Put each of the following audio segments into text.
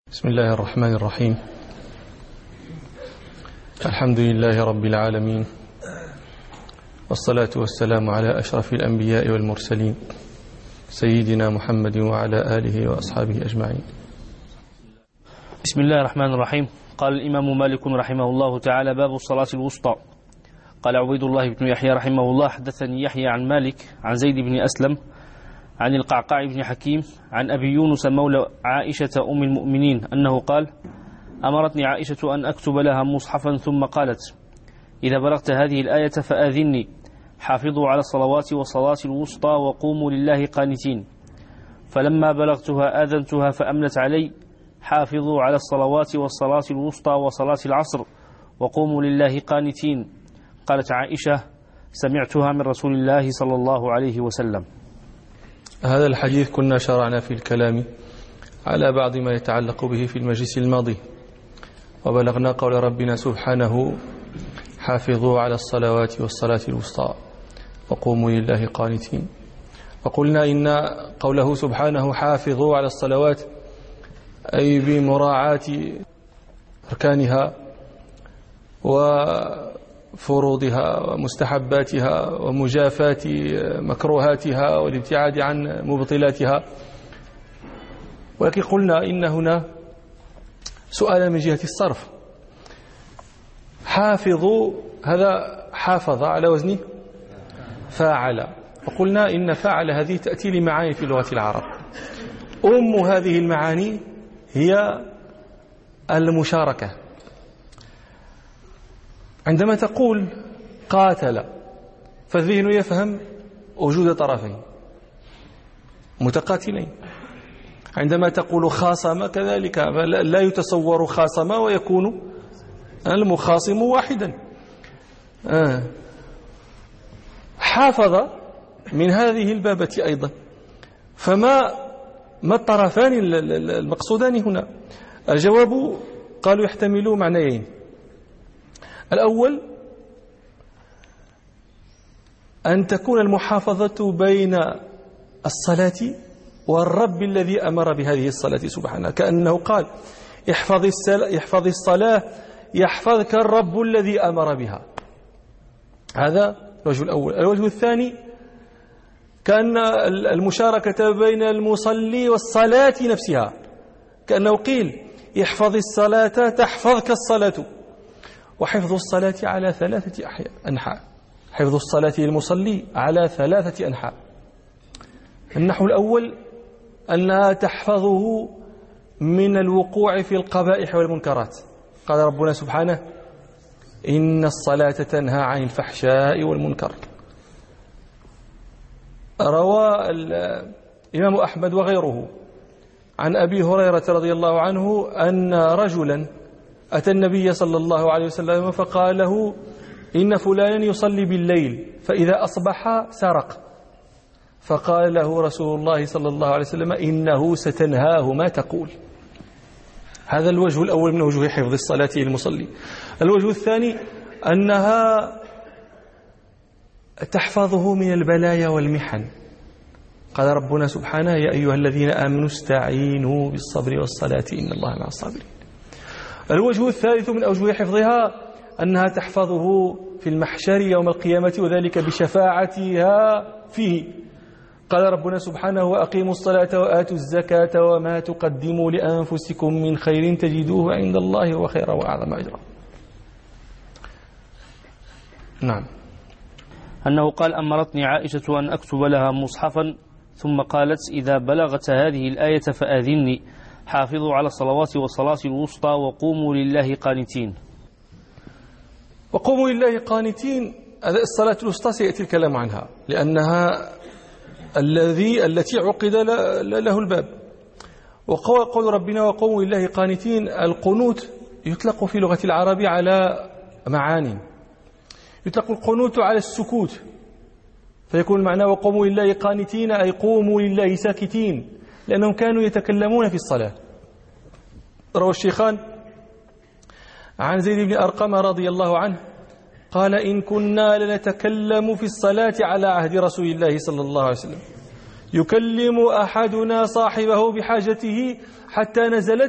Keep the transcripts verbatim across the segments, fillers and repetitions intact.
بسم الله الرحمن الرحيم. الحمد لله رب العالمين، والصلاة والسلام على أشرف الأنبياء والمرسلين سيدنا محمد وعلى آله وأصحابه أجمعين. بسم الله الرحمن الرحيم. قال الإمام مالك رحمه الله تعالى: باب الصلاة الوسطى. قال عبيد الله بن يحيى رحمه الله: حدثني يحيى عن مالك عن زيد بن أسلم عن القعقاع بن حكيم عن أبي يونس مولى عائشة أم المؤمنين أنه قال: أمرتني عائشة أن أكتب لها مصحفا ثم قالت: إذا بلغت هذه الآية فآذني، حافظوا على الصلوات والصلاة الوسطى وقوموا لله قانتين. فلما بلغتها آذنتها فأملت علي: حافظوا على الصلوات والصلاة الوسطى وصلاة العصر وقوموا لله قانتين. قالت عائشة: سمعتها من رسول الله صلى الله عليه وسلم. هذا الحديث كنا شرعنا في الكلام على بعض ما يتعلق به في المجلس الماضي، وبلغنا قول ربنا سبحانه: حافظوا على الصلوات والصلاة الوسطى وقوموا لله قانتين. وقلنا إن قوله سبحانه حافظوا على الصلوات أي بمراعاة أركانها وفروضها ومستحباتها ومجافاة مكروهاتها والابتعاد عن مبطلاتها. ولكن قلنا إن هنا سؤال من جهة الصرف. حافظوا هذا حافظ على وزن فاعل، وقلنا إن فاعل هذه تأتي لمعاني في لغة العرب. أم هذه المعاني هي المشاركة. عندما تقول قاتل فالذهن يفهم وجود طرفين متقاتلين. عندما تقول خاصم كذلك لا يتصور خاصم ويكون المخاصم واحدا. آه. حافظ من هذه البابة أيضا. فما ما الطرفان المقصودان هنا؟ الجواب قالوا يحتملوا معنيين. الأول أن تكون المحافظة بين الصلاة والرب الذي أمر بهذه الصلاة سبحانه، كأنه قال: احفظ احفظ الصلاة يحفظك الرب الذي أمر بها. هذا الوجه الأول. الوجه الثاني كأن المشاركة بين المصلي والصلاة نفسها، كأنه قيل: احفظ الصلاة تحفظك الصلاة. وحفظ الصلاة على ثلاثة أنحاء. حفظ الصلاة للمصلي على ثلاثة أنحاء. النحو الأول أنها تحفظه من الوقوع في القبائح والمنكرات. قال ربنا سبحانه: إن الصلاة تنهى عن الفحشاء والمنكر. روى الإمام أحمد وغيره عن أبي هريرة رضي الله عنه أن رجلا أتى النبي صلى الله عليه وسلم فقال له: إن فلانا يصلي بالليل فإذا أصبح سرق. فقال له رسول الله صلى الله عليه وسلم: إنه ستنهاه ما تقول. هذا الوجه الأول من وجوه حفظ الصلاة للمصلي. الوجه الثاني أنها تحفظه من البلايا والمحن. قال ربنا سبحانه: يا أيها الذين آمنوا استعينوا بالصبر والصلاة إن الله مع الصابرين. الوجه الثالث من أوجه حفظها أنها تحفظه في المحشر يوم القيامة، وذلك بشفاعتها فيه. قال ربنا سبحانه: وأقيموا الصلاة وآتوا الزكاة وما تقدموا لأنفسكم من خير تجدوه عند الله هو خيرا وأعظم أجرا. نعم. أنه قال: أمرتني عائشة أن أكتب لها مصحفا ثم قالت: إذا بلغت هذه الآية فآذني، حافظوا على الصلوات والصلاة الوسطى وقوموا لله قانتين. وقوموا لله قانتين، الصلاة الوسطى سيأتي الكلام عنها لأنها الذي التي عقد له الباب. وقول ربنا: وقوموا لله قانتين، القنوت يطلق في لغة العرب على معاني. يطلق القنوت على السكوت، فيكون المعنى وقوموا لله قانتين أي قوموا لله ساكتين، لأنهم كانوا يتكلمون في الصلاة. روى الشيخان عن زيد بن أرقم رضي الله عنه قال: إن كنا لنتكلم في الصلاة على عهد رسول الله صلى الله عليه وسلم، يكلم أحدنا صاحبه بحاجته حتى نزلت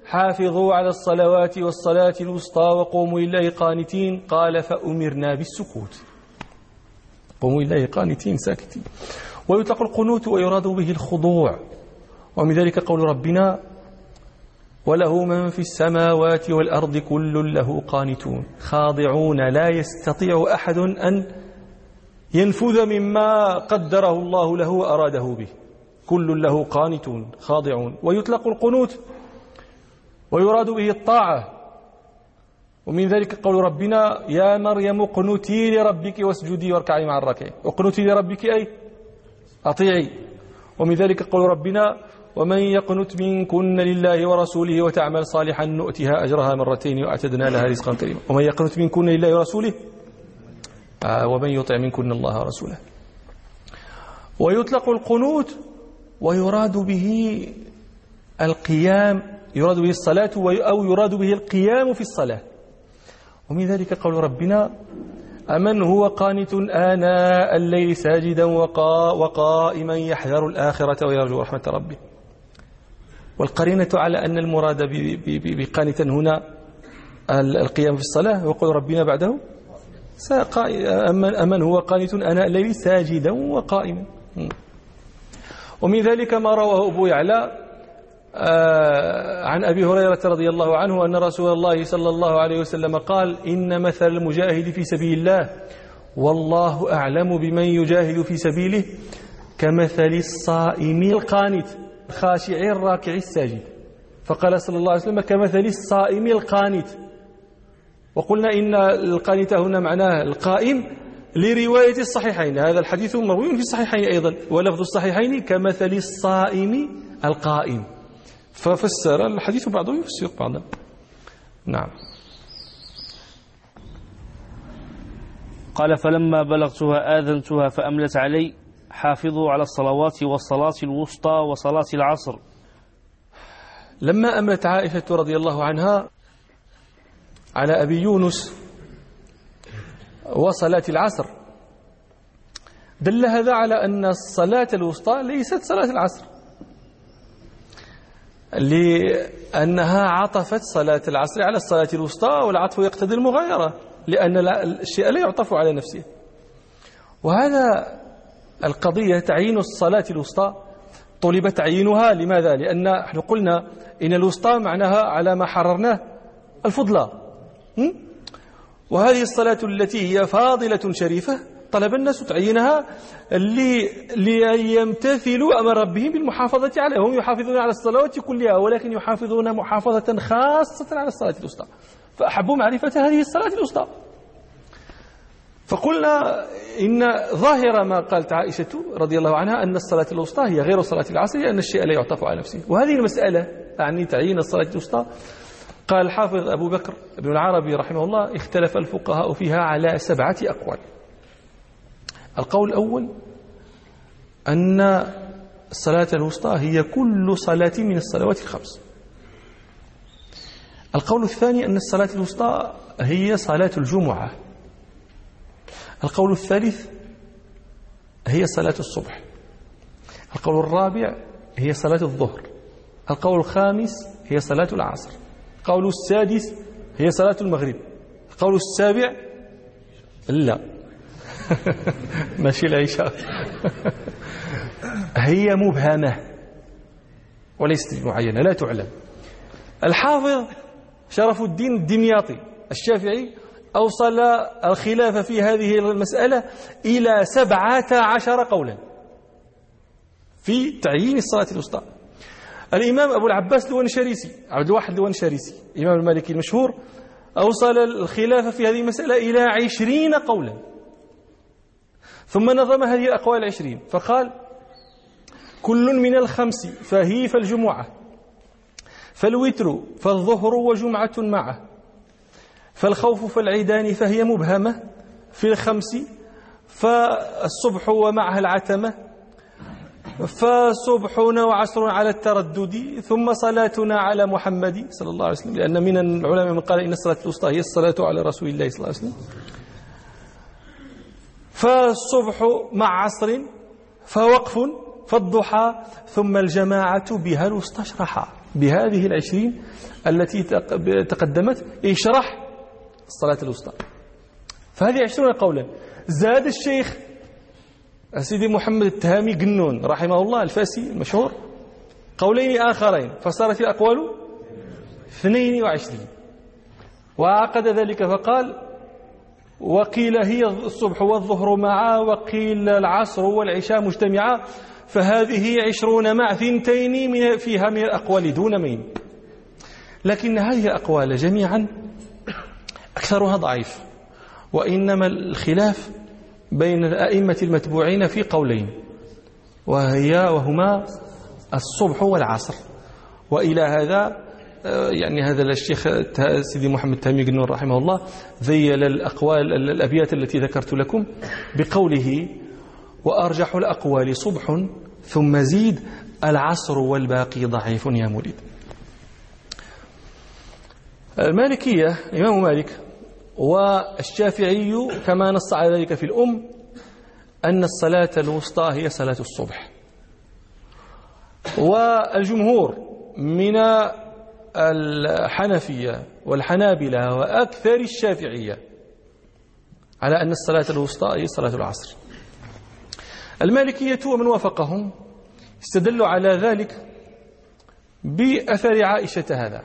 حافظوا على الصلوات والصلاة الوسطى وقوموا لله قانتين، قال فأمرنا بالسكوت، قوموا لله قانتين ساكتين. ويطلق القنوت ويراد به الخضوع، ومن ذلك قول ربنا وله من في السماوات والأرض كل له قانتون، خاضعون لا يستطيع أحد أن ينفذ مما قدره الله له وأراده به، كل له قانتون خاضعون. ويطلق القنوت ويراد به الطاعة، ومن ذلك قول ربنا يا مريم اقنتي لربك واسجدي واركعي مع الراكعين، اقنتي لربك أي أطيعي. ومن ذلك قول ربنا ومن يقنت منكن لله ورسوله وتعمل صالحا نؤتها أجرها مرتين وأعتدنا لها رزقا كريما. ومن يقنت منكن لله ورسوله آه ومن يطع منكن الله ورسوله. ويطلق القنوت ويراد به القيام، يراد به الصلاة أو يراد به القيام في الصلاة. ومن ذلك قول ربنا أمن هو قانت آناء الليل ساجدا وقا وقائما يحذر الآخرة ويرجو رحمة ربه. والقرينة على أن المراد بقانتا هنا القيام في الصلاة، وقول ربنا بعده أمن هو قانت آناء الليل ساجدا وقائما. ومن ذلك ما رواه أبو يعلى عن أبي هريرة رضي الله عنه أن رسول الله صلى الله عليه وسلم قال إن مثل المجاهد في سبيل الله والله أعلم بمن يجاهد في سبيله كمثل الصائم القانت خاشع الراكع الساجد. فقال صلى الله عليه وسلم كمثل الصائم القانت. وقلنا إن القانت هنا معناه القائم لرواية الصحيحين، هذا الحديث مروي في الصحيحين أيضا، ولفظ الصحيحين كمثل الصائم القائم، ففسر الحديث بعضه يفسر بعضا. نعم. قال فلما بلغتها آذنتها فأملت علي حافظوا على الصلوات والصلاة الوسطى وصلاة العصر. لما أملت عائشة رضي الله عنها على أبي يونس وصلاة العصر دل هذا على أن الصلاة الوسطى ليست صلاة العصر، لأنها عطفت صلاة العصر على الصلاة الوسطى، والعطف يقتضي المغايرة لأن الشيء لا يعطف على نفسه. وهذا القضية تعيين الصلاة الوسطى طلب تعيينها لماذا؟ لأن نحن قلنا إن الوسطى معناها على ما حررناه الفضلى، وهذه الصلاة التي هي فاضلة شريفة طلب الناس تعيينها ليمتثلوا أمر ربهم بالمحافظة عليها. هم يحافظون على الصلوات كلها ولكن يحافظون محافظة خاصة على الصلاة الوسطى، فأحبوا معرفة هذه الصلاة الوسطى. فقلنا إن ظاهر ما قالت عائشة رضي الله عنها أن الصلاة الوسطى هي غير صلاة العصر لأن الشيء لا يعطف على نفسه. وهذه المسألة يعني تعيين الصلاة الوسطى قال الحافظ أبو بكر بن العربي رحمه الله اختلف الفقهاء فيها على سبعة أقوال. القول الأول أن الصلاة الوسطى هي كل صلاة من الصلوات الخمس. القول الثاني أن الصلاة الوسطى هي صلاة الجمعة. القول الثالث هي صلاة الصبح. القول الرابع هي صلاة الظهر. القول الخامس هي صلاة العصر. القول السادس هي صلاة المغرب. القول السابع لا ماشي العشاء هي مبهمة وليست معينة لا تعلم. الحافظ شرف الدين الدمياطي الشافعي أوصل الخلاف في هذه المسألة إلى سبعة عشر قولا في تعيين الصلاة الوسطى. الإمام أبو العباس الونشاريسي عبد الواحد الونشاريسي إمام المالكي المشهور أوصل الخلاف في هذه المسألة إلى عشرين قولا، ثم نظم هذه الأقوال العشرين فقال كل من الخمس فهي فالجمعة، فالوتر فالظهر وجمعة معه، فالخوف فالعيدان فهي مبهمة في الخمس، فالصبح ومعها العتمة، فصبحنا وعصر على التردد، ثم صلاتنا على محمد صلى الله عليه وسلم، لأن من العلماء من قال إن الصلاة الوسطى هي الصلاة على رسول الله صلى الله عليه وسلم، فالصبح مع عصر، فوقف، فالضحى، ثم الجماعة بها الوسطى اشرحا. بهذه العشرين التي تقدمت اشرح الصلاة الوسطى. فهذه عشرون قولا. زاد الشيخ سيدي محمد التهامي قنون رحمه الله الفاسي المشهور قولين آخرين، فصارت الأقوال اثنين وعشرين. وعقد ذلك فقال: وقيل هي الصبح والظهر معا، وقيل العصر والعشاء مجتمعا، فهذه عشرون مع ثنتين من فيها من الأقوال دون مين. لكن هذه الأقوال جميعا أكثرها ضعيف، وإنما الخلاف بين الأئمة المتبوعين في قولين، وهي وهما الصبح والعصر. وإلى هذا يعني هذا الشيخ سيدي محمد التهامي قنون رحمه الله ذيل الأقوال الأبيات التي ذكرت لكم بقوله: وأرجح الأقوال صبح ثم زيد العصر والباقي ضعيف يا مريد. المالكية الإمام مالك والشافعي كما نص على ذلك في الأم أن الصلاة الوسطى هي صلاة الصبح، والجمهور من الحنفية والحنابلة وأكثر الشافعية على أن الصلاة الوسطى هي صلاة العصر. المالكية ومن وافقهم استدلوا على ذلك بأثر عائشة هذا،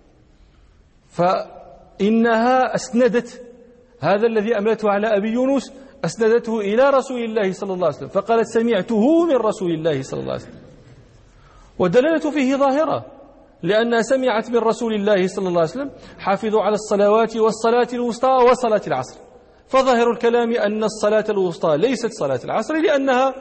فإنها أسندت هذا الذي أملته على أبي يونس، أسندته إلى رسول الله صلى الله عليه وسلم، فقالت: سمعته من رسول الله صلى الله عليه وسلم. والدلالة فيه ظاهرة، لأنها سمعت من رسول الله صلى الله عليه وسلم: حافظوا على الصلوات والصلاة الوسطى وصلاة العصر. فظاهر الكلام أن الصلاة الوسطى ليست صلاة العصر، لأنها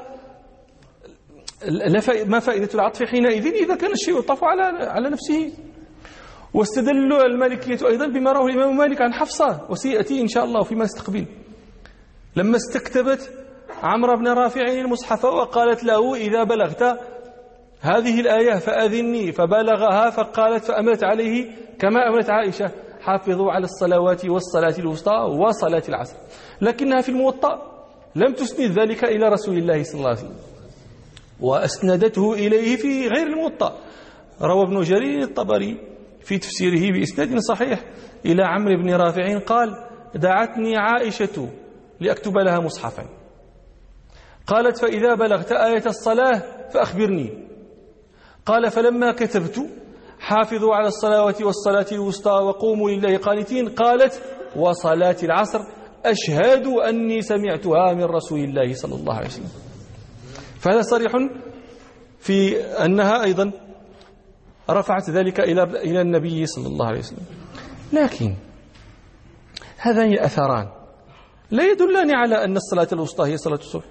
ما فائدة العطف حينئذ إذا كان الشيء يطاف على على نفسه. واستدل المالكية أيضا بما رواه الإمام مالك عن حفصة، وسيأتي إن شاء الله فيما نستقبل، لما استكتبت عمرو بن رافع المصحف وقالت له: إذا بلغت هذه الآية فأذني، فبلغها فقالت فأمرت عليه كما أمرت عائشة: حافظوا على الصلوات والصلاة الوسطى وصلاة العصر. لكنها في الموطأ لم تسند ذلك إلى رسول الله صلى الله عليه وسلم، وأسندته إليه في غير الموطأ. روى ابن جرير الطبري في تفسيره بإسناد صحيح إلى عمرو بن رافع قال: دعتني عائشة لأكتب لها مصحفا، قالت: فإذا بلغت آية الصلاة فأخبرني. قال: فلما كتبت: حافظوا على الصلوات والصلاة الوسطى وقوموا لله قانتين، قالت: وصلاة العصر، أشهد أني سمعتها من رسول الله صلى الله عليه وسلم. فهذا صريح في أنها أيضا رفعت ذلك إلى إلى النبي صلى الله عليه وسلم. لكن هذان أثران لا يدلان على أن الصلاة الوسطى هي صلاة الصبح،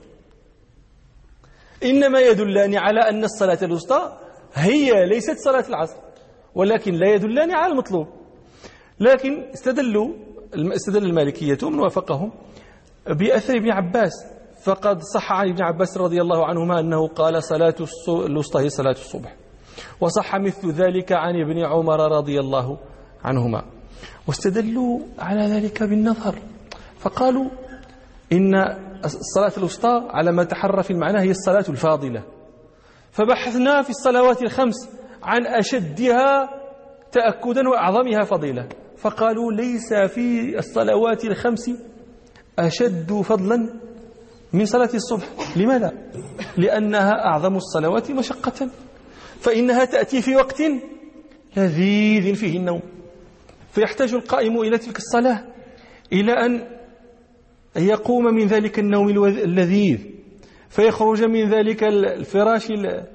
إنما يدلان على أن الصلاة الوسطى هي ليست صلاة العصر، ولكن لا يدلان على المطلوب. لكن استدلوا استدل المالكية ومن وافقهم بأثر ابن عباس، فقد صح عن ابن عباس رضي الله عنهما أنه قال: صلاة الوسطى هي صلاة الصبح. وصح مثل ذلك عن ابن عمر رضي الله عنهما. واستدلوا على ذلك بالنظر، فقالوا إن الصلاة الوسطى على ما تحرى في المعنى هي الصلاة الفاضلة، فبحثنا في الصلوات الخمس عن أشدها تأكدا وأعظمها فضيلة، فقالوا: ليس في الصلوات الخمس أشد فضلا من صلاة الصبح. لماذا؟ لأنها أعظم الصلوات مشقة، فإنها تأتي في وقت لذيذ فيه النوم، فيحتاج القائم إلى تلك الصلاة إلى أن يقوم من ذلك النوم اللذيذ، فيخرج من ذلك الفراش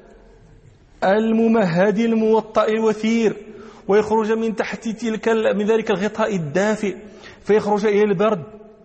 الممهد الموطأ الوثير، ويخرج من تحت تلك من ذلك الغطاء الدافئ، فيخرج إلى البرد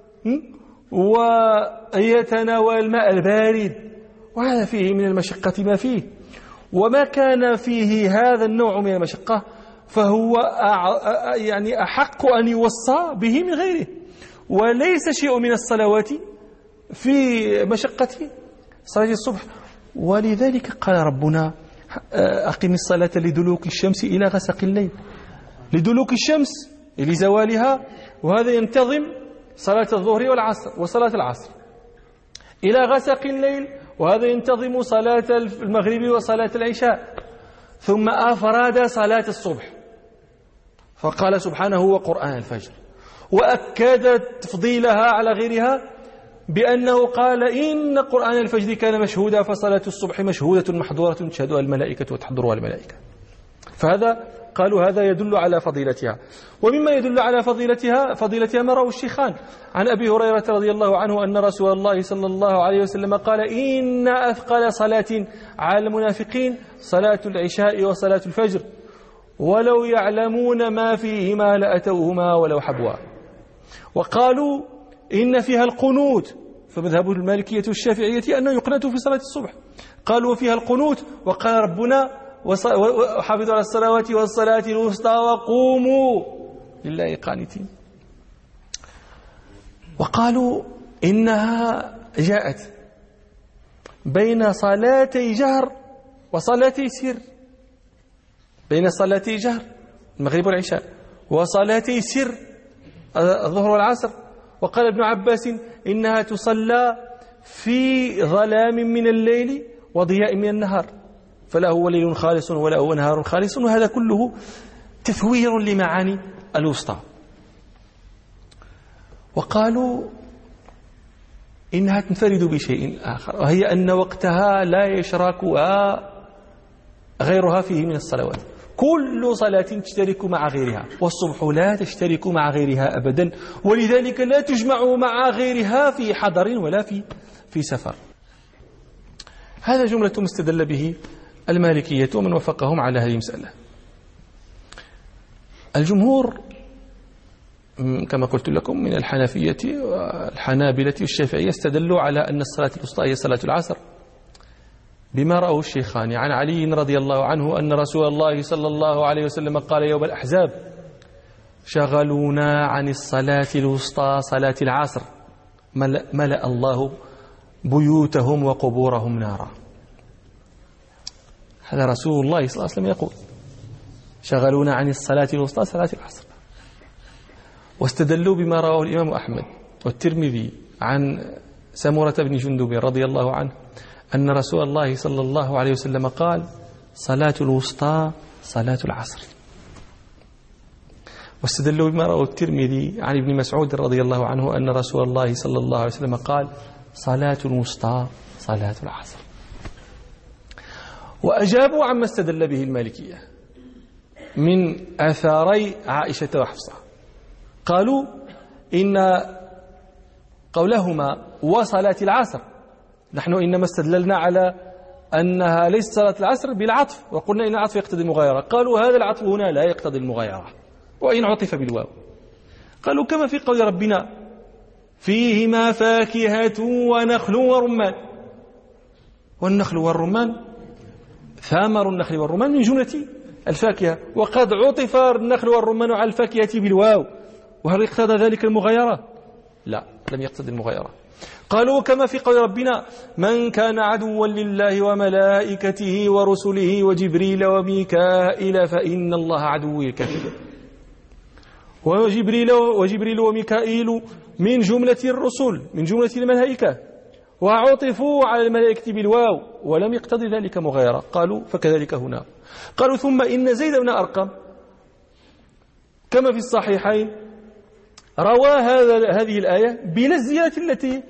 ويتناول الماء البارد، وهذا فيه من المشقة ما فيه. وما كان فيه هذا النوع من المشقة فهو يعني أحق أن يوصى به من غيره، وليس شيء من الصلوات في مشقة صلاة الصبح. ولذلك قال ربنا: أقم الصلاة لدلوك الشمس إلى غسق الليل، لدلوك الشمس لزوالها، وهذا ينتظم صلاة الظهر والعصر وصلاة العصر، إلى غسق الليل، وهذا ينتظم صلاة المغرب وصلاة العشاء. ثم أفراد صلاة الصبح فقال سبحانه وقرآن الفجر، وأكد تفضيلها على غيرها بأنه قال إن قرآن الفجر كان مشهودا فصلاة الصبح مشهودة محظورة تشهدها الملائكة وتحضرها الملائكة. فهذا قالوا هذا يدل على فضيلتها. ومما يدل على فضيلتها فضيلتها ما رواه الشيخان عن أبي هريرة رضي الله عنه أن رسول الله صلى الله عليه وسلم قال إن أثقل صلاة على المنافقين صلاة العشاء وصلاة الفجر ولو يعلمون ما فيهما لأتوهما ولو حبوا. وقالوا إن فيها القنوت، فمذهب المالكية والشافعية أنه يقنت في صلاة الصبح، قالوا فيها القنوت، وقال ربنا وحافظوا على الصلوات والصلاة الوسطى وقوموا لله قانتين. وقالوا إنها جاءت بين صلاتي جهر وصلاتي سر، بين صلاتي جهر المغرب والعشاء وصلاتي سر الظهر والعصر. وقال ابن عباس إنها تصلى في ظلام من الليل وضياء من النهار، فلا هو ليل خالص ولا هو نهار خالص، وهذا كله تثوير لمعاني الوسطى. وقالوا إنها تنفرد بشيء آخر، وهي أن وقتها لا يشركها غيرها فيه من الصلوات، كل صلاة تشترك مع غيرها، والصبح لا تشترك مع غيرها أبدا، ولذلك لا تجمع مع غيرها في حضر ولا في في سفر. هذا جملة مستدل به المالكية ومن وفقهم على هذه المسألة. الجمهور كما قلت لكم من الحنفية والحنابلة والشافعية استدلوا على أن الصلاة الوسطى هي صلاة العصر بما رأوا الشيخان عن علي رضي الله عنه أن رسول الله صلى الله عليه وسلم قال يوم الأحزاب شغلونا عن الصلاة الوسطى صلاة العصر ملأ الله بيوتهم وقبورهم نارا. هذا رسول الله صلى الله عليه وسلم يقول شغلونا عن الصلاة الوسطى صلاة العصر. واستدلوا بما رواه الإمام أحمد والترمذي عن سمرة بن جندب رضي الله عنه أن رسول الله صلى الله عليه وسلم قال صلاة الوسطى صلاة العصر. واستدلوا بما رواه الترمذي عن ابن مسعود رضي الله عنه أن رسول الله صلى الله عليه وسلم قال صلاة الوسطى صلاة العصر. وأجابوا عما استدل به المالكية من آثاري عائشة وحفصة، قالوا إن قولهما وصلاة العصر نحن إنما استدللنا على أنها ليست صلاة العصر بالعطف، وقلنا إن العطف يقتضي المغايرة، قالوا هذا العطف هنا لا يقتضي المغايرة وإن عطف بالواو. قالوا كما في قول ربنا فيهما فاكهة ونخل ورمان، والنخل والرمان ثمر النخل والرمان من جملة الفاكهة، وقد عطف النخل والرمان على الفاكهة بالواو، وهل اقتضى ذلك المغايرة؟ لا، لم يقتضي المغايرة. قالوا كما في قول ربنا من كان عدوا لله وملائكته ورسله وجبريل وميكائيل فإن الله عدو الكافرين. وجبريل وجبريل وميكائيل من جملة الرسل من جملة الملائكة، وعطفوا على الملائكة بالواو ولم يقتضي ذلك مغايرة. قالوا فكذلك هنا. قالوا ثم إن زيد بن أرقم كما في الصحيحين روى هذا هذه الآية بلا الزيادة التي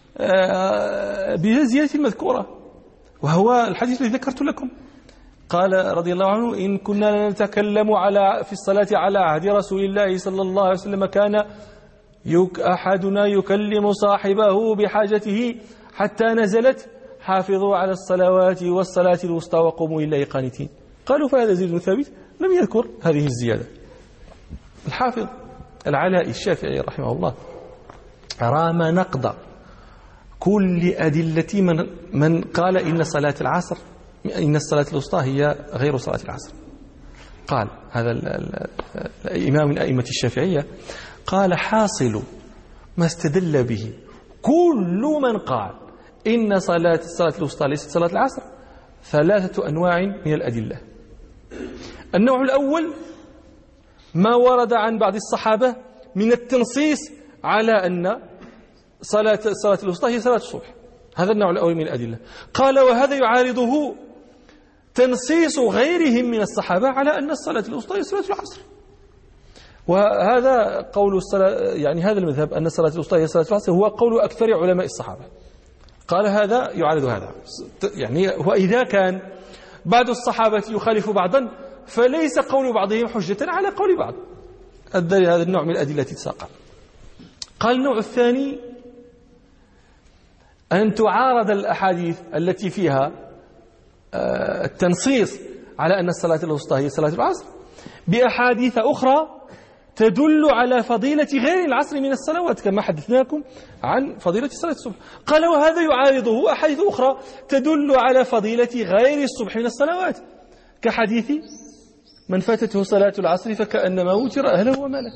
بلا الزيادة المذكورة، وهو الحديث الذي ذكرت لكم. قال رضي الله عنه إن كنا نتكلم على في الصلاة على عهد رسول الله صلى الله عليه وسلم كان أحدنا يكلم صاحبه بحاجته حتى نزلت حافظوا على الصلوات والصلاة الوسطى وقوموا لله قانتين. قالوا فهذا زيد بن ثابت لم يذكر هذه الزيادة. الحافظ العلاء الشافعي رحمه الله رام نقض كل أدلة من, من قال إن صلاة العصر إن الصلاة الوسطى هي غير صلاة العصر. قال هذا الإمام من أئمة الشافعية قال حاصل ما استدل به كل من قال إن صلاة الصلاة الوسطى ليست صلاة العصر ثلاثة أنواع من الأدلة. النوع الأول ما ورد عن بعض الصحابة من التنصيص على أن صلاة الصلاة الوسطى هي صلاة الصبح، هذا النوع الأول من الأدلة. قال وهذا يعارضه تنصيص غيرهم من الصحابة على أن الصلاة الوسطى هي صلاة العصر. وهذا قول الصلاة، يعني هذا المذهب أن الصلاة الوسطى هي صلاة العصر هو قول أكثر علماء الصحابة. قال هذا يعارض هذا، يعني وإذا كان بعض الصحابة يخالف بعضا فليس قول بعضهم حجة على قول بعض. هذا النوع من الأدلة تساق. قال النوع الثاني أن تعارض الأحاديث التي فيها التنصيص على أن الصلاة الوسطى هي صلاة العصر بأحاديث أخرى تدل على فضيلة غير العصر من الصلوات، كما حدثناكم عن فضيلة صلاة الصبح. قال وهذا يعارضه أحاديث أخرى تدل على فضيلة غير الصبح من الصلوات، كحديث من فاتته صلاة العصر فكأنما وتر أهله وماله.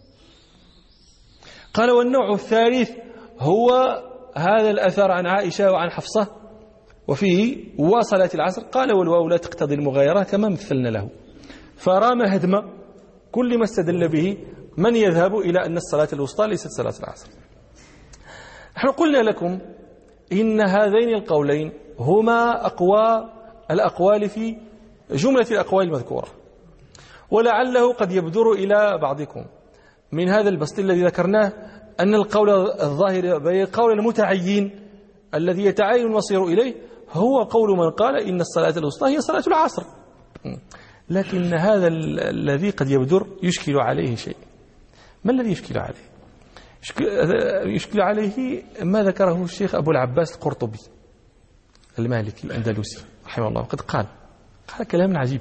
قال والنوع الثالث هو هذا الأثر عن عائشة وعن حفصة وفيه وصلاة العصر. قال والواو لا تقتضي المغايرة كما مثلنا له، فرام هدم كل ما استدل به من يذهب إلى أن الصلاة الوسطى ليست صلاة العصر. نحن قلنا لكم إن هذين القولين هما أقوى الأقوال في جملة الأقوال المذكورة، ولعله قد يبدر إلى بعضكم من هذا البسط الذي ذكرناه أن القول الظاهر بين القول المتعين الذي يتعين المصير إليه هو قول من قال إن الصلاة الوسطى هي صلاة العصر. لكن هذا الذي قد يبدر يشكل عليه شيء. ما الذي يشكل عليه؟ يشكل عليه ما ذكره الشيخ أبو العباس القرطبي المالكي الأندلسي رحمه الله. قد قال قال كلام عجيب.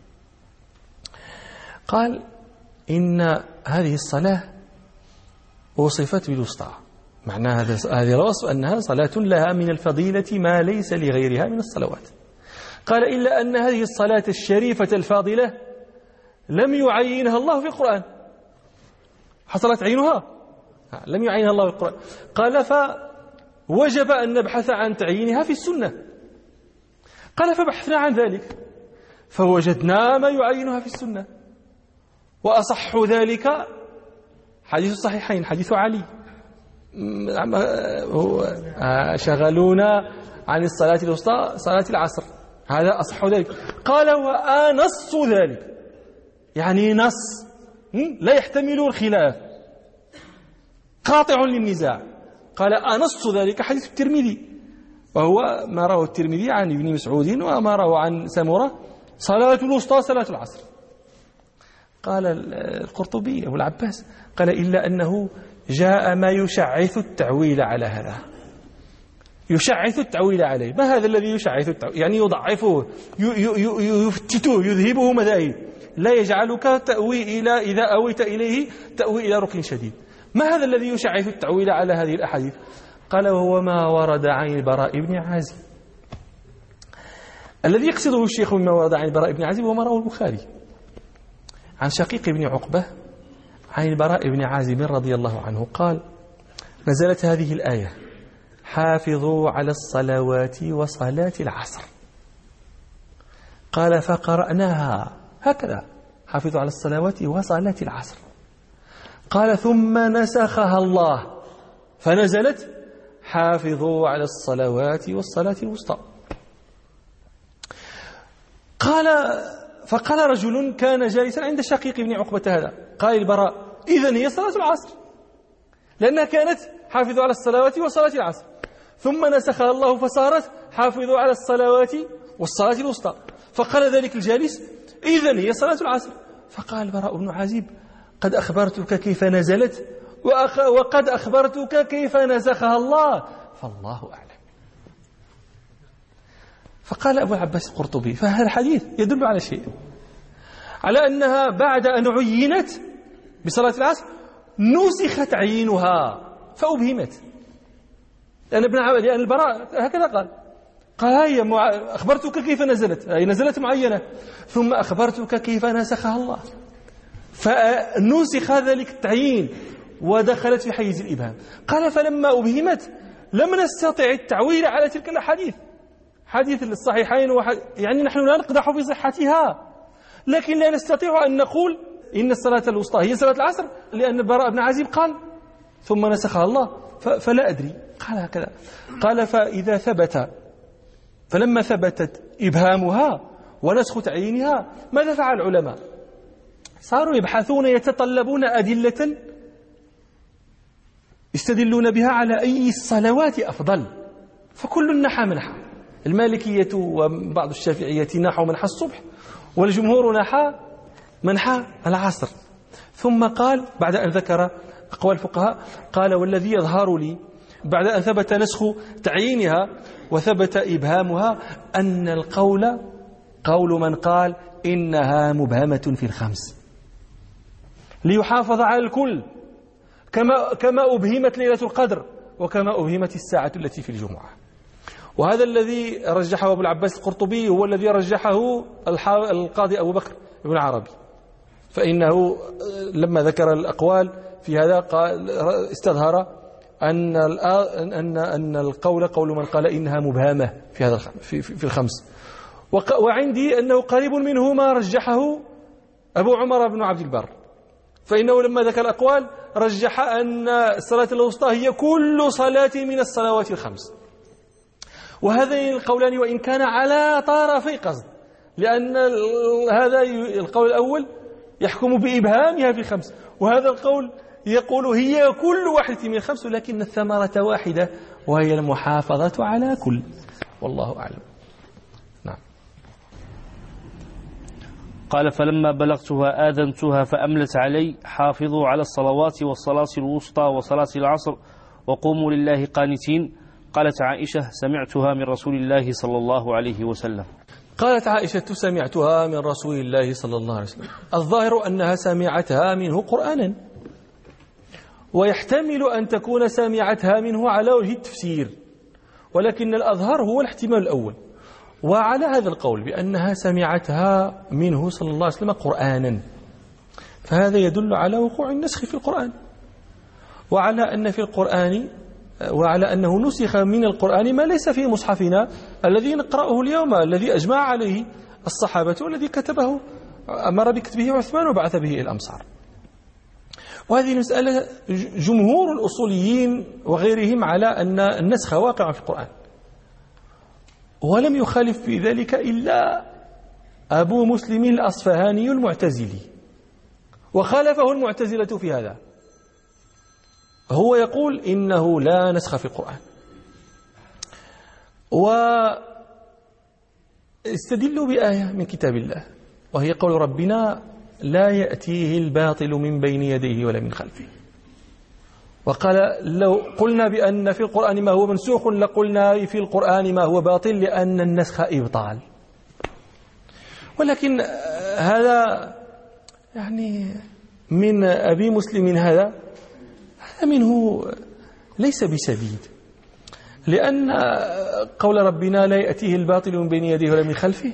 قال إن هذه الصلاة وصفت بالوسطى، معنى هذه الوصف أنها صلاة لها من الفضيلة ما ليس لغيرها من الصلوات. قال إلا أن هذه الصلاة الشريفة الفاضلة لم يعينها الله في القرآن. حصلت عينها؟ لم يعينها الله في القرآن. قال فوجب أن نبحث عن تعيينها في السنة. قال فبحثنا عن ذلك فوجدنا ما يعينها في السنة، وأصح ذلك حديث الصحيحين حديث علي شغلونا عن الصلاة الوسطى صلاة العصر، هذا أصح ذلك. قال وأنص ذلك، يعني نص لا يحتمل الخلاف قاطع للنزاع. قال أنص ذلك حديث الترمذي، وهو ما رواه الترمذي عن ابن مسعود وما رواه عن سمرة صلاة الوسطى صلاة العصر. قال القرطبي أبو العباس قال إلا أنه جاء ما يشعث التعويل على هذا، يشعث التعويل عليه. ما هذا الذي يشعث التعويل؟ يعني يضعفه يفتته يذهبه مذاهب، لا يجعلك تأوي إلى إذا أويت إليه تأوي إلى ركن شديد. ما هذا الذي يشعث التعويل على هذه الأحاديث؟ قال وهو ما ورد عن البراء بن عازب. الذي يقصده الشيخ مما ورد عن البراء بن عازب وما رواه البخاري عن شقيق بن عقبة عن البراء بن عازب رضي الله عنه قال نزلت هذه الآية حافظوا على الصلوات وصلاة العصر. قال فقرأناها هكذا حافظوا على الصلوات وصلاة العصر. قال ثم نسخها الله فنزلت حافظوا على الصلوات والصلاة الوسطى. قال فقال رجل كان جالسا عند شقيق بن عقبة هذا قال البراء إذن هي صلاة العصر، لأنها كانت حافظوا على الصلوات وصلاة العصر، ثم نسخها الله فصارت حافظوا على الصلوات والصلاة الوسطى. فقال ذلك الجالس إذن هي صلاة العصر. فقال البراء بن عازب قد أخبرتك كيف نزلت وأخ وقد أخبرتك كيف نسخها الله، فالله أعلم. فقال أبو العباس القرطبي فهذا الحديث يدل على شيء، على أنها بعد أن عينت بصلاة العصر نسخ تعيينها فأبهمت، لأن ابن عبد لأن البراء هكذا قال قال هي مع... أخبرتك كيف نزلت، هي نزلت معينة ثم أخبرتك كيف نسخها الله، فنسخ ذلك التعيين ودخلت في حيز الإبهام. قال فلما أبهمت لم نستطع التعويل على تلك الأحاديث، حديث الصحيحين وح... يعني نحن لا نقدح في صحتها، لكن لا نستطيع أن نقول إن الصلاة الوسطى هي صلاة العصر، لأن البراء بن عازب قال ثم نسخها الله ف... فلا أدري. قال هكذا. قال فإذا ثبت فلما ثبتت إبهامها ونسخ تعيينها، ماذا فعل العلماء؟ صاروا يبحثون يتطلبون أدلة يستدلون بها على أي الصلوات أفضل، فكل نحى منحى. المالكية وبعض الشافعية نحوا منحى الصبح، والجمهور نحى منحى العصر. ثم قال بعد أن ذكر أقوال الفقهاء قال والذي يظهر لي بعد أن ثبت نسخ تعيينها وثبت إبهامها أن القول قول من قال إنها مبهمة في الخمس ليحافظ على الكل، كما كما أبهمت ليلة القدر وكما أبهمت الساعة التي في الجمعة. وهذا الذي رجحه أبو العباس القرطبي هو الذي رجحه القاضي أبو بكر بن عربي، فإنه لما ذكر الأقوال في هذا قال استظهر أن أن أن القول قول من قال إنها مبهمة في هذا في في الخمس. وعندي أنه قريب منه ما رجحه أبو عمر بن عبد البر، فإنه لما ذكر الأقوال رجح أن الصلاة الوسطى هي كل صلاة من الصلوات الخمس. وهذين القولان وإن كان على طرفي قصد، لأن هذا القول الأول يحكم بإبهامها في الخمس، وهذا القول يقول هي كل واحدة من الخمس، ولكن الثمرة واحدة وهي المحافظة على كل. والله أعلم. نعم. قال فلما بلغتها آذنتها فأملت علي حافظوا على الصلوات والصلاة الوسطى وصلاة العصر وقوموا لله قانتين. قالت عائشة سمعتها من رسول الله صلى الله عليه وسلم. قالت عائشة سمعتها من رسول الله صلى الله عليه وسلم. الظاهر أنها سمعتها منه قرآنا، ويحتمل أن تكون سمعتها منه على وجه التفسير، ولكن الأظهر هو الاحتمال الأول. وعلى هذا القول بأنها سمعتها منه صلى الله عليه وسلم قرآنا، فهذا يدل على وقوع النسخ في القرآن، وعلى أن في القرآن وعلى أنه نسخ من القرآن ما ليس في مصحفنا الذي نقرأه اليوم، الذي أجمع عليه الصحابة والذي كتبه أمر بكتبه عثمان وبعث به إلى الأمصار. وهذه المسألة جمهور الأصوليين وغيرهم على أن النسخ واقع في القرآن، ولم يخالف في ذلك إلا أبو مسلم الأصفهاني المعتزلي، وخالفه المعتزلة في هذا. هو يقول إنه لا نسخ في القرآن، واستدلوا بآية من كتاب الله وهي قول ربنا لا يأتيه الباطل من بين يديه ولا من خلفه. وقال لو قلنا بأن في القرآن ما هو منسوخ لقلنا في القرآن ما هو باطل، لأن النسخ إبطال. ولكن هذا يعني من أبي مسلم هذا منه ليس بسديد، لأن قول ربنا لا يأتيه الباطل من بين يديه ولا من خلفه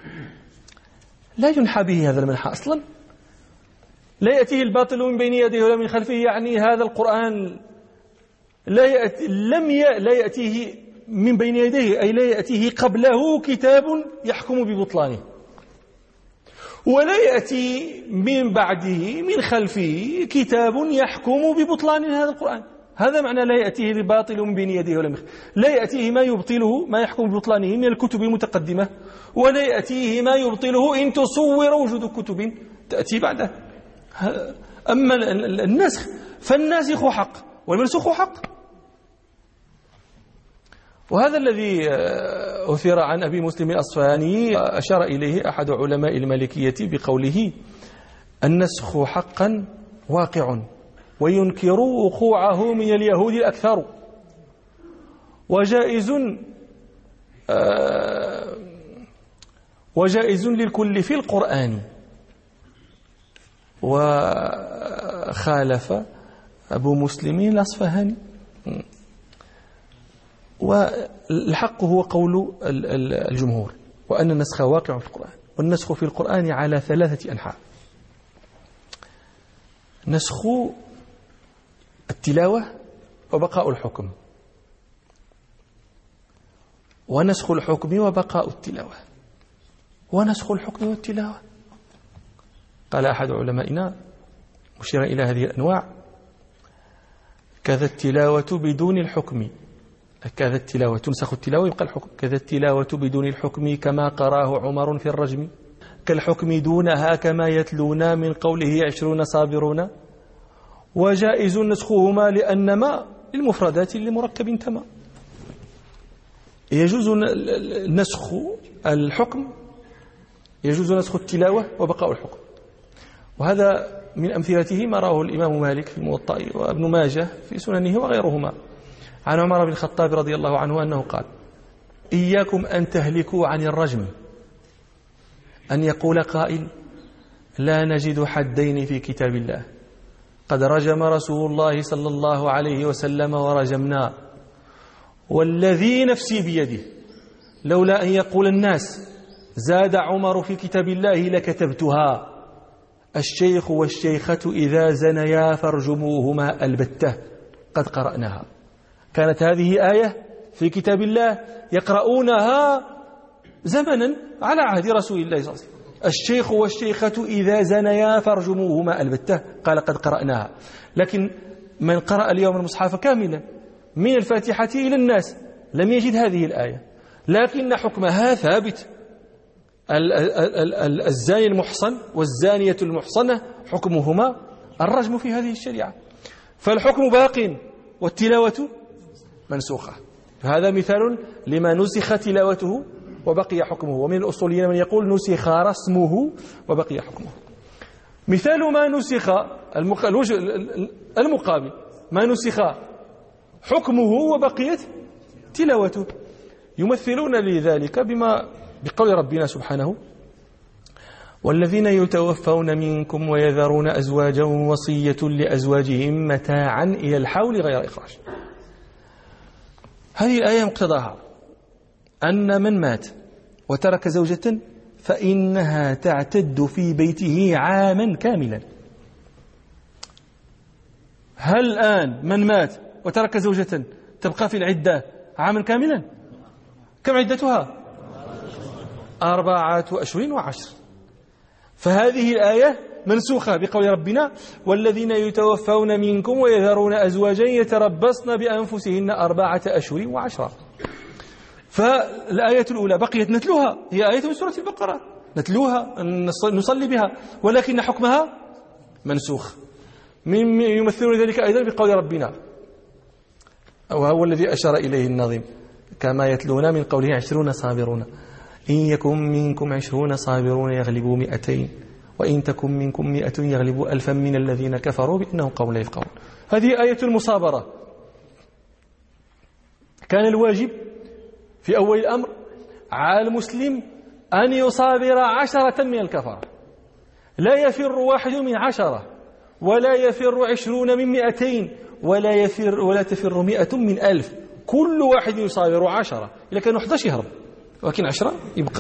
لا ينحى به هذا المنحى أصلا. لا يأتيه الباطل من بين يديه ولا من خلفه يعني هذا القرآن لا يأتي لم ي... لا يأتيه من بين يديه، أي لا يأتيه قبله كتاب يحكم ببطلانه، ولا يأتي من بعده من خلفه كتاب يحكم ببطلان هذا القرآن. هذا معنى لا يأتيه الباطل من بين يديه ولا من خلفه. لا يأتيه ما يبطله ما يحكم ببطلانه من الكتب المتقدمة، ولا يأتيه ما يبطله إن تصور وجود كتب تأتي بعده. أما النسخ فالناسخ حق والمنسوخ حق. وهذا الذي أثير عن أبي مسلم الأصفهاني أشار إليه أحد علماء المالكية بقوله النسخ حقا واقع وينكر وقوعه من اليهود الأكثر، وجائز وجائز للكل في القرآن. وخالف أبو مسلم الأصفهاني، والحق هو قول الجمهور وأن النسخ واقع في القرآن. والنسخ في القرآن على ثلاثة أنحاء: نسخ التلاوة وبقاء الحكم، ونسخ الحكم وبقاء التلاوة، ونسخ الحكم والتلاوة. قال أحد علمائنا مشيرا إلى هذه الأنواع: كذا التلاوة بدون الحكم، كذا التلاوة تنسخ التلاوة يبقى الحكم، كذا التلاوة بدون الحكم كما قراه عمر في الرجم، كالحكم دونها كما يتلونا من قوله عشرون صابرون، وجائز نسخهما لأنما للمفردات لمركب تما. يجوز نسخ الحكم، يجوز نسخ التلاوة وبقاء الحكم، وهذا من أمثلته ما راه الإمام مالك في الموطأ وابن ماجه في سننه وغيرهما عن عمر بن الخطاب رضي الله عنه أنه قال: إياكم أن تهلكوا عن الرجم، أن يقول قائل: لا نجد حدين في كتاب الله، قد رجم رسول الله صلى الله عليه وسلم ورجمنا، والذي نفسي بيده لولا أن يقول الناس زاد عمر في كتاب الله لكتبتها، الشيخ والشيخة إذا زنيا فارجموهما البتة، قد قرأناها. كانت هذه آية في كتاب الله يقرؤونها زمنا على عهد رسول الله صلى الله عليه وسلم: الشيخ والشيخة إذا زنيا فارجموهما البتة، قال قد قرأناها. لكن من قرأ اليوم المصحف كاملا من الفاتحة إلى الناس لم يجد هذه الآية، لكن حكمها ثابت. الزاني المحصن والزانية المحصنة حكمهما الرجم في هذه الشريعة، فالحكم باق والتلاوة منسوخة. هذا مثال لما نسخ تلاوته وبقي حكمه، ومن الأصوليين من يقول نسخ رسمه وبقي حكمه. مثال ما نسخ المقابل ما نسخ حكمه وبقيت تلاوته، يمثلون لذلك بما بقول ربنا سبحانه: والذين يتوفون منكم ويذرون أزواجا وصية لأزواجهم متاعا إلى الحول غير إخراج. هذه الآية مقتضاها أن من مات وترك زوجة فإنها تعتد في بيته عاما كاملا. هل الآن من مات وترك زوجة تبقى في العدة عاما كاملا؟ كم عدتها؟ أربعة أشهر وعشر. فهذه الآية منسوخة بقول ربنا: والذين يتوفون منكم ويذرون أزواجا يتربصن بأنفسهن أربعة أشهر وعشرة. فالآية الأولى بقيت نتلوها، هي آية من سورة البقرة نتلوها نصلي بها، ولكن حكمها منسوخ. من يمثل ذلك أيضا بقول ربنا، وهو الذي أشار إليه النظيم: كما يتلون من قوله عشرون صابرون، إن يكن منكم عشرون صابرون يغلبوا مئتين وإن تكن منكم مئة يغلبوا ألفا من الذين كفروا بأنهم قوم لا يفقهون. هذه آية المصابرة. كان الواجب في أول الأمر على المسلم أن يصابر عشرة من الكفرة، لا يفر واحد من عشرة، ولا يفر عشرون من مئتين، ولا يفر ولا تفر مئة من ألف. كل واحد يصابر عشرة، إذا كانوا أحد عشر يهرب، ولكن عشرة يبقى.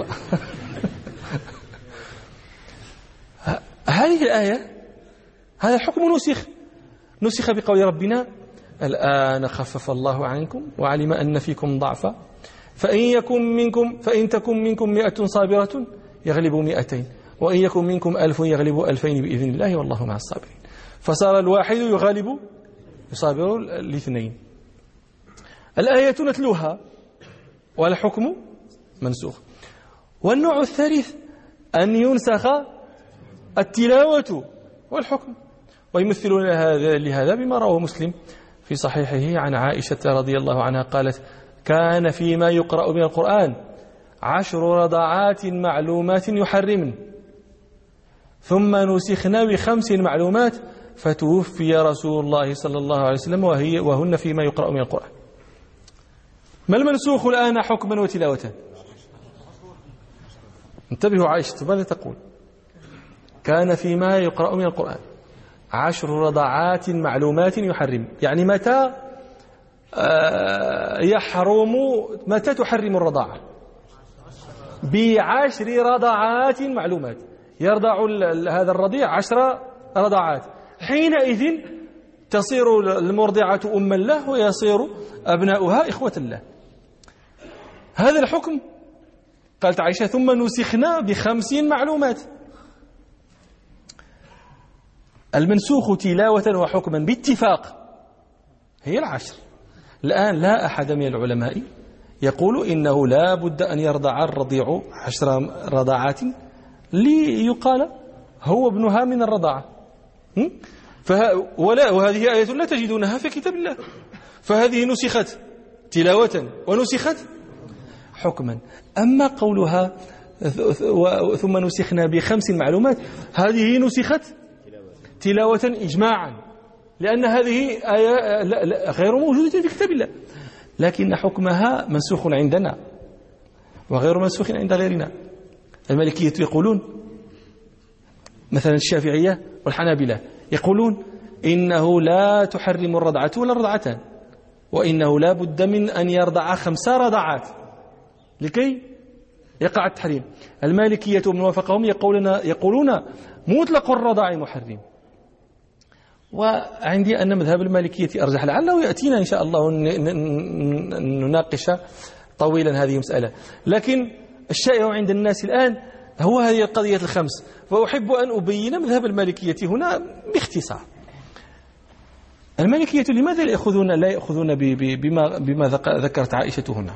هذه الآية هذا الحكم نسخ نسخ بقول ربنا: الآن خفف الله عنكم وعلم أن فيكم ضعفا فإن يكن منكم فإن تكن منكم مئة صابرة يغلبوا مئتين وإن يكن منكم ألف يغلبوا ألفين بإذن الله والله مع الصابرين. فصار الواحد يغالب يصابر الاثنين. الآية نتلوها والحكم منسوخ. والنوع الثالث أن ينسخ التلاوة والحكم، ويمثلون هذا لهذا بما رواه مسلم في صحيحه عن عائشة رضي الله عنها قالت: كان فيما يقرأ من القرآن عشر رضعات معلومات يحرمن، ثم نسخنا بخمس معلومات فتوفي رسول الله صلى الله عليه وسلم وهي وهن فيما يقرأ من القرآن. ما المنسوخ الآن حكما وتلاوة؟ انتبهوا، عائشة ماذا تقول؟ كان فيما يقرأ من القرآن عشر رضعات معلومات يحرم، يعني متى يحرم، متى تحرم الرضاعة؟ بعشر رضعات معلومات. يرضع هذا الرضيع عشر رضعات، حينئذ تصير المرضعة أما له ويصير أبناؤها إخوة له. هذا الحكم قالت عائشة: ثم نسخنا بخمسين معلومات. المنسوخ تلاوة وحكما باتفاق هي العشر، الآن لا أحد من العلماء يقول إنه لا بد أن يرضع الرضيع عشر رضعات ليقال هو ابنها من الرضاعة. ولا وهذه آية لا تجدونها في كتاب الله، فهذه نسخت تلاوة ونسخت حكما. أما قولها ثم نسخنا بخمس معلومات، هذه نسخت تلاوة إجماعا، لأن هذه آية غير موجودة في كتاب الله، لكن حكمها منسوخ عندنا وغير منسوخ عند غيرنا. المالكية يقولون مثلا، الشافعية والحنابلة يقولون إنه لا تحرم الرضعة ولا الرضعتان، وإنه لا بد من أن يرضع خمس رضعات لكي يقع التحريم. المالكية ومن وافقهم يقولون يقولون مطلق الرضاع محرم. وعندي أن مذهب المالكية أرجح، لعله يأتينا إن شاء الله نناقش طويلا هذه المسألة. لكن الشائع عند الناس الآن هو هذه القضية الخمس، فأحب أن أبين مذهب المالكية هنا باختصار. المالكية لماذا لا يأخذون لا يأخذون بما بما ذكرت عائشة هنا؟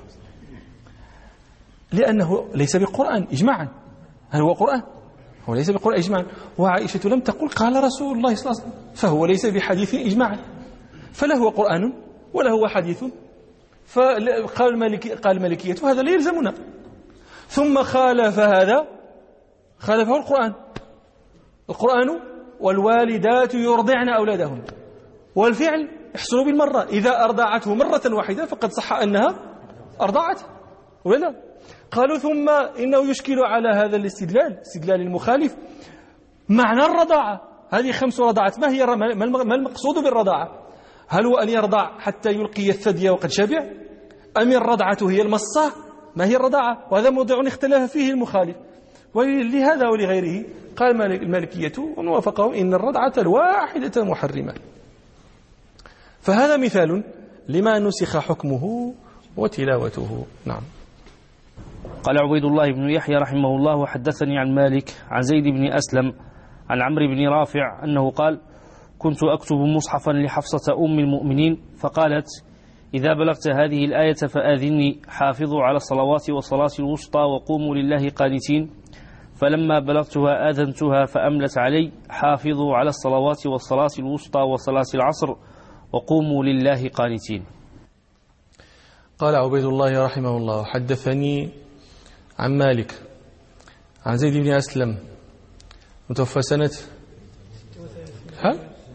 لأنه ليس بقرآن إجماعا. هل هو قرآن؟ هو ليس بقرآن إجماعا. وعائشة لم تقل قال رسول الله صلى الله عليه وسلم، فهو ليس بحديث إجماعا، فلا هو قرآن ولا هو حديث. فقال المالكية قال المالكية هذا لا يلزمنا. ثم خالف هذا خالفه القرآن. القرآن والوالدات يرضعن أولادهن، والفعل يحصل بالمرة. إذا أرضعته مرة واحدة فقد صح أنها أرضعته ولا. قالوا ثم إنه يشكل على هذا الاستدلال استدلال المخالف معنى الرضاعة. هذه خمس رضعات، ما هي ما المقصود بالرضاعة؟ هل هو أن يرضع حتى يلقي الثدي وقد شبع، أم الرضعة هي المصة؟ ما هي الرضاعة؟ وهذا موضوع اختلاف فيه المخالف. ولهذا ولغيره قال المالكية ونوافقهم إن الرضعة الواحدة محرمة. فهذا مثال لما نسخ حكمه وتلاوته. نعم. قال عبيد الله بن يحيى رحمه الله: وحدثني عن مالك عن زيد بن أسلم عن عمرو بن رافع أنه قال: كنت أكتب مصحفا لحفصة أم المؤمنين فقالت: إذا بلغت هذه الآية فآذني، حافظوا على الصلوات والصلاة الوسطى وقوموا لله قانتين. فلما بلغتها آذنتها فأملت علي: حافظوا على الصلوات والصلاة الوسطى وصلاة العصر وقوموا لله قانتين. قال عبيد الله رحمه الله: حدثني عن مالك عن زيد بن أسلم، متوفى سنة هل؟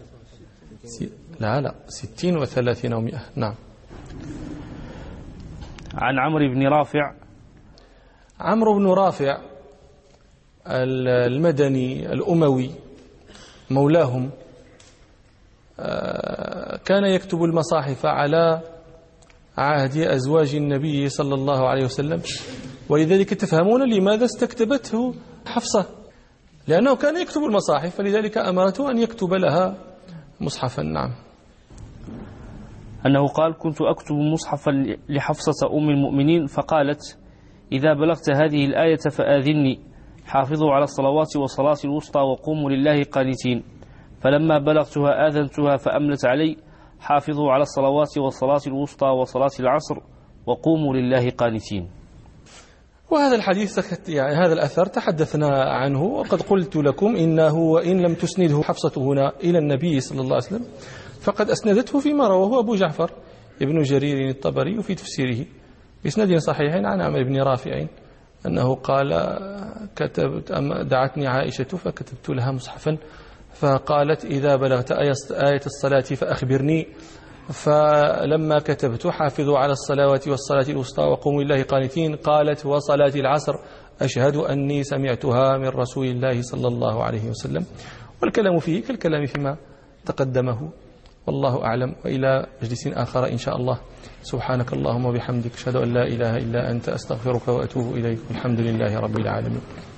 لا لا ستين وثلاثين ومئة. نعم. عن عمرو بن رافع. عمرو بن رافع المدني الأموي مولاهم، كان يكتب المصاحف على عهد أزواج النبي صلى الله عليه وسلم، ولذلك تفهمون لماذا استكتبته حفصة، لأنه كان يكتب المصاحف فلذلك أمرته أن يكتب لها مصحفا. نعم. أنه قال: كنت أكتب مصحفا لحفصة أم المؤمنين فقالت: إذا بلغت هذه الآية فآذني، حافظوا على الصلوات والصلاة الوسطى وقوموا لله قانتين. فلما بلغتها آذنتها فأملت علي: حافظوا على الصلوات والصلاة الوسطى وصلاة العصر وقوموا لله قانتين. وهذا الحديث يعني هذا الأثر تحدثنا عنه، وقد قلت لكم إنه وإن لم تسنده حفصة هنا إلى النبي صلى الله عليه وسلم فقد أسندته فيما رواه أبو جعفر ابن جرير الطبري في تفسيره بإسناد صحيح عن عمرو بن رافع أنه قال: كتبت دعتني عائشة فكتبت لها مصحفا فقالت: إذا بلغت آية الصلاة فأخبرني. فلما كتبت: حافظوا على الصلوات والصلاة الوسطى وقوموا لله قانتين، قالت: وصلاة العصر أشهد أني سمعتها من رسول الله صلى الله عليه وسلم. والكلام فيه كالكلام فيما تقدمه، والله أعلم. وإلى مجلس آخر إن شاء الله. سبحانك اللهم وبحمدك، أشهد أن لا إله إلا أنت، أستغفرك وأتوب إليك. الحمد لله رب العالمين.